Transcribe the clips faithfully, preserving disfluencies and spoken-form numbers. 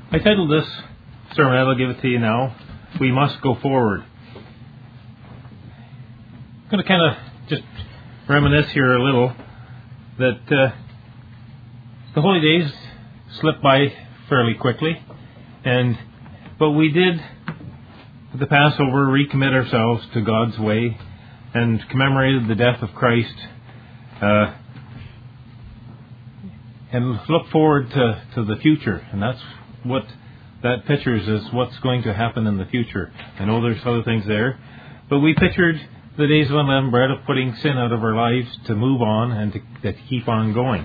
I titled this sermon, I'll give it to you now, We Must Go Forward. I'm going to kind of just reminisce here a little that uh, the holy days slipped by fairly quickly, and but we did, at the Passover, recommit ourselves to God's way and commemorated the death of Christ uh, and look forward to, to the future, and that's what that pictures is what's going to happen in the future. I know there's other things there, but we pictured the days of unleavened bread, of putting sin out of our lives to move on and to, to keep on going.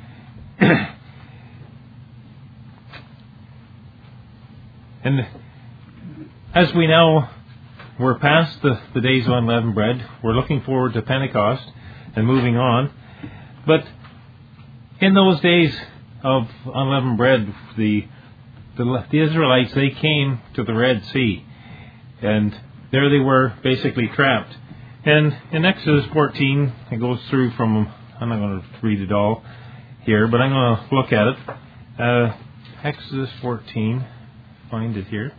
And as we now, we're past the, the days of unleavened bread, we're looking forward to Pentecost and moving on. But in those days of unleavened bread, the The, the Israelites, they came to the Red Sea, and there they were basically trapped. And in Exodus fourteen, it goes through from, I'm not going to read it all here, but I'm going to look at it. Uh, Exodus fourteen, find it here.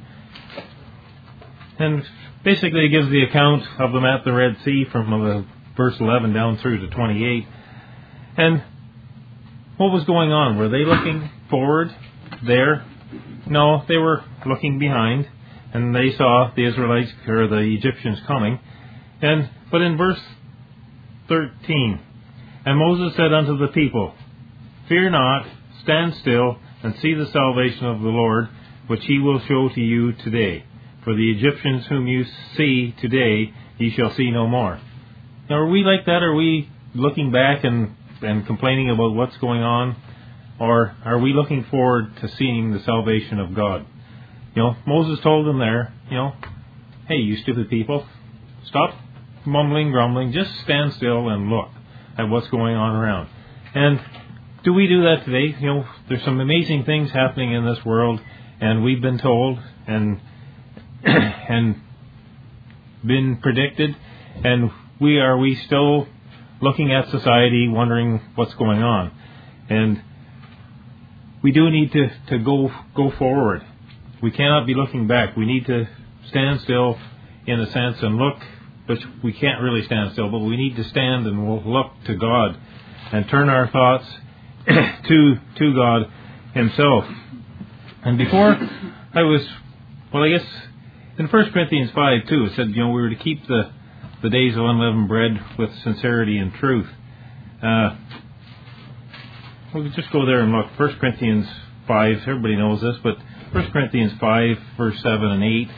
And basically it gives the account of them at the Red Sea from uh, verse eleven down through to twenty-eight. And what was going on? Were they looking forward there? No, they were looking behind, and they saw the Israelites or the Egyptians coming. And but in verse thirteen, and Moses said unto the people, Fear not, stand still, and see the salvation of the Lord, which he will show to you today. For the Egyptians whom you see today, ye shall see no more. Now, are we like that? Are we looking back and, and complaining about what's going on? Or are we looking forward to seeing the salvation of God? You know, Moses told them there, you know, hey, you stupid people, stop mumbling, grumbling, just stand still and look at what's going on around. And do we do that today? You know, there's some amazing things happening in this world, and we've been told and and been predicted, and we are we still looking at society, wondering what's going on. And we do need to, to go go forward. We cannot be looking back. We need to stand still in a sense and look, but we can't really stand still, but we need to stand and we'll look to God and turn our thoughts to to God himself. And before I was, well, I guess in First Corinthians five too, it said, you know, we were to keep the, the days of unleavened bread with sincerity and truth. Uh, We'll just go there and look. First Corinthians five, everybody knows this, but First Corinthians five, verse seven and eight.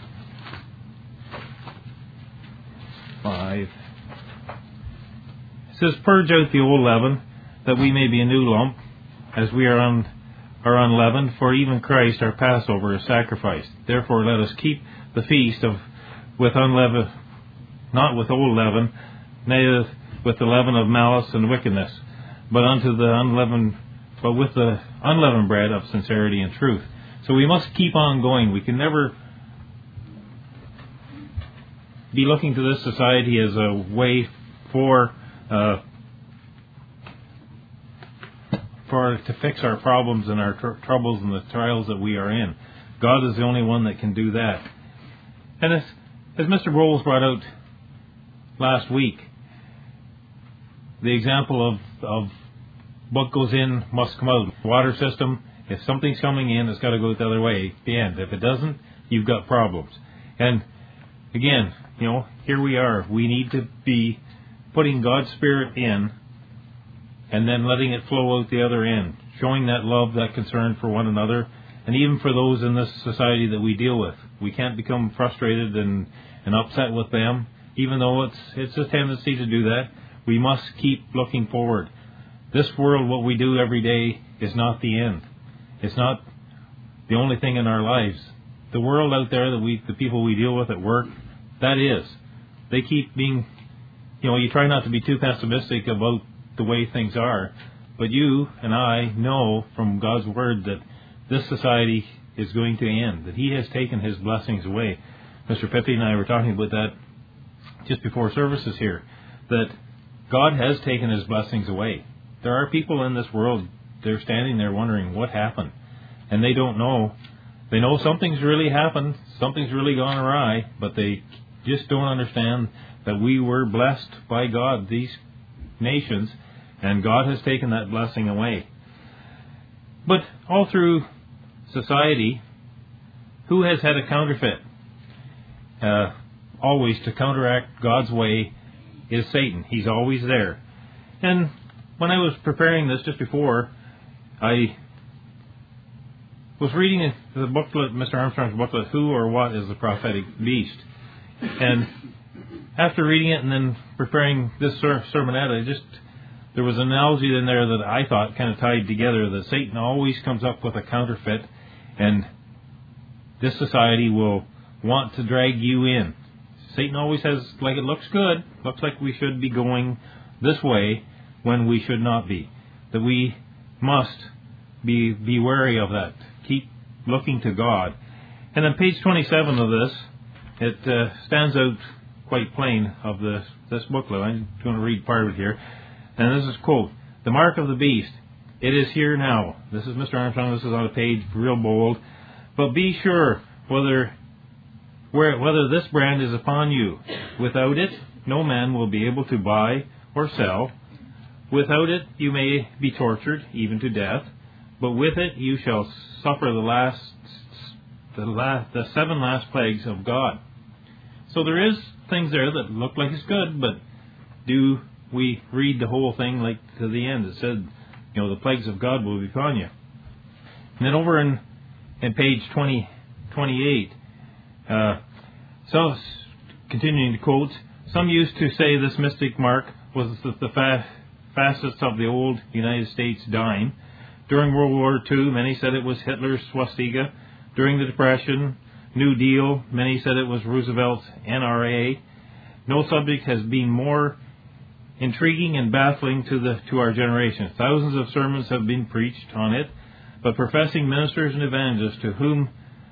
five. It says, Purge out the old leaven, that we may be a new lump, as we are, un, are unleavened, for even Christ our Passover is sacrificed. Therefore let us keep the feast of with unleavened, not with old leaven, neither with the leaven of malice and wickedness, but unto the unleavened, but with the unleavened bread of sincerity and truth. So we must keep on going. We can never be looking to this society as a way for uh, for to fix our problems and our tr- troubles and the trials that we are in. God is the only one that can do that. And as, as Mister Bowles brought out last week, the example of, of what goes in must come out. Water system, if something's coming in, it's got to go the other way. The end. If it doesn't, you've got problems. And again, you know, here we are. We need to be putting God's Spirit in and then letting it flow out the other end, showing that love, that concern for one another, and even for those in this society that we deal with. We can't become frustrated and, and upset with them, even though it's it's a tendency to do that. We must keep looking forward. This world, what we do every day, is not the end. It's not the only thing in our lives. The world out there, that we, the people we deal with at work, that is. They keep being, you know, you try not to be too pessimistic about the way things are, but you and I know from God's Word that this society is going to end, that He has taken His blessings away. Mister Pepe and I were talking about that just before services here, that God has taken His blessings away. There are people in this world, they're standing there wondering what happened. and they don't know. They know something's really happened, something's really gone awry, but they just don't understand that we were blessed by God, these nations, and God has taken that blessing away. But all through society, who has had a counterfeit? Uh, always to counteract God's way is Satan. He's always there. And when I was preparing this just before, I was reading the booklet, Mister Armstrong's booklet, Who or What is the Prophetic Beast? And after reading it and then preparing this ser- sermonette, I just, there was an analogy in there that I thought kind of tied together, that Satan always comes up with a counterfeit, and this society will want to drag you in. Satan always has, like, it looks good, looks like we should be going this way when we should not be. That we must be, be wary of that. Keep looking to God. And on page twenty-seven of this, it uh, stands out quite plain of this, this booklet. I'm going to read part of it here. And this is a quote. The mark of the beast. It is here now. This is Mister Armstrong. This is on a page, real bold. But be sure whether where, whether this brand is upon you. Without it, no man will be able to buy or sell. Without it, you may be tortured, even to death. But with it, you shall suffer the last, the last, the seven last plagues of God. So there is things there that look like it's good, but do we read the whole thing like to the end? It said, you know, the plagues of God will be upon you. And then over in, in page twenty, twenty-eight, uh, so continuing to quote, some used to say this mystic mark was the, the fa- fastest of the old United States dime. During World War Two, many said it was Hitler's swastika. During the Depression, New Deal, many said it was Roosevelt's N R A. No subject has been more intriguing and baffling to the to our generation. Thousands of sermons have been preached on it, but professing ministers and evangelists to whom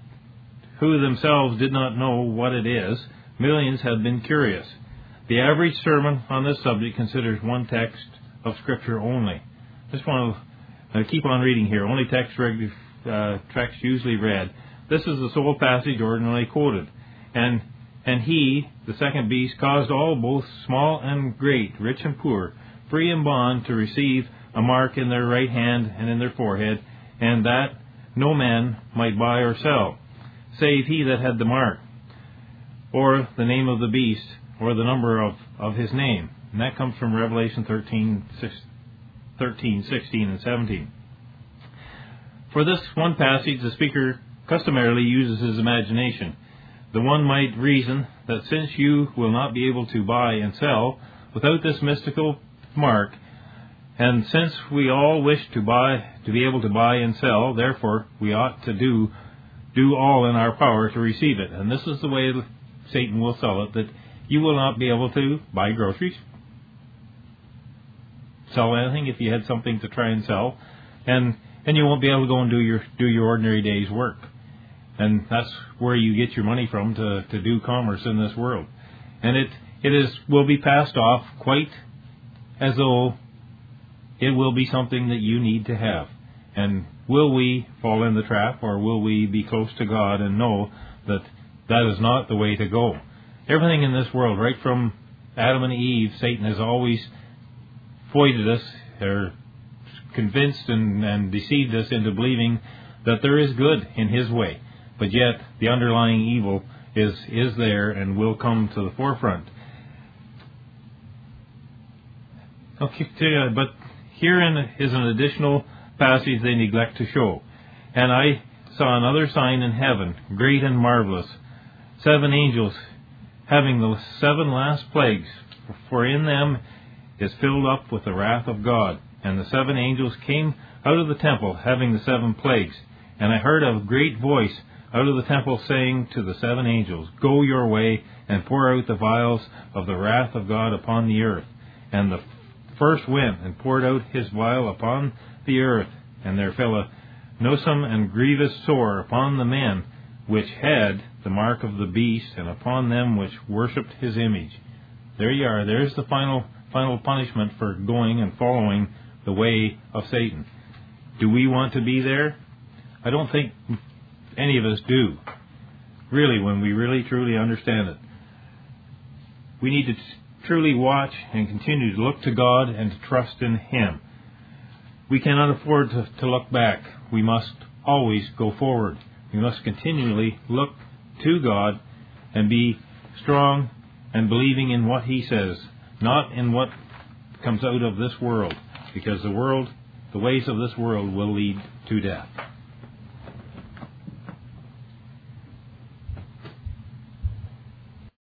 who themselves did not know what it is, millions have been curious. The average sermon on this subject considers one text of Scripture only. Just want to uh, keep on reading here. Only text reg- uh, text usually read. This is the sole passage ordinarily quoted. And and he, the second beast, caused all, both small and great, rich and poor, free and bond, to receive a mark in their right hand and in their forehead, and that no man might buy or sell, save he that had the mark, or the name of the beast, or the number of, of his name. And that comes from Revelation thirteen, sixteen, and seventeen. For this one passage, the speaker customarily uses his imagination. The one might reason that since you will not be able to buy and sell without this mystical mark, and since we all wish to buy, to be able to buy and sell, therefore we ought to do do all in our power to receive it. And this is the way Satan will sell it, that you will not be able to buy groceries, sell anything if you had something to try and sell, and and you won't be able to go and do your do your ordinary day's work. And that's where you get your money from to, to do commerce in this world. And it it is will be passed off quite as though it will be something that you need to have. And will we fall in the trap, or will we be close to God and know that that is not the way to go? Everything in this world, right from Adam and Eve, Satan has always foiled us, or convinced and, and deceived us into believing that there is good in his way. But yet, the underlying evil is, is there and will come to the forefront. Okay, but herein is an additional passage they neglect to show. And I saw another sign in heaven, great and marvelous, seven angels having the seven last plagues, for in them is filled up with the wrath of God. And the seven angels came out of the temple, having the seven plagues. And I heard a great voice out of the temple saying to the seven angels, Go your way, and pour out the vials of the wrath of God upon the earth. And the first went and poured out his vial upon the earth, and there fell a noisome and grievous sore upon the men which had the mark of the beast, and upon them which worshipped his image. There you are. There's the final final punishment for going and following the way of Satan. Do we want to be there? I don't think any of us do, really, when we really truly understand it. We need to truly watch and continue to look to God and to trust in Him. We cannot afford to, to look back. We must always go forward. We must continually look to God and be strong and believing in what He says, not in what comes out of this world, because the world, the ways of this world will lead to death.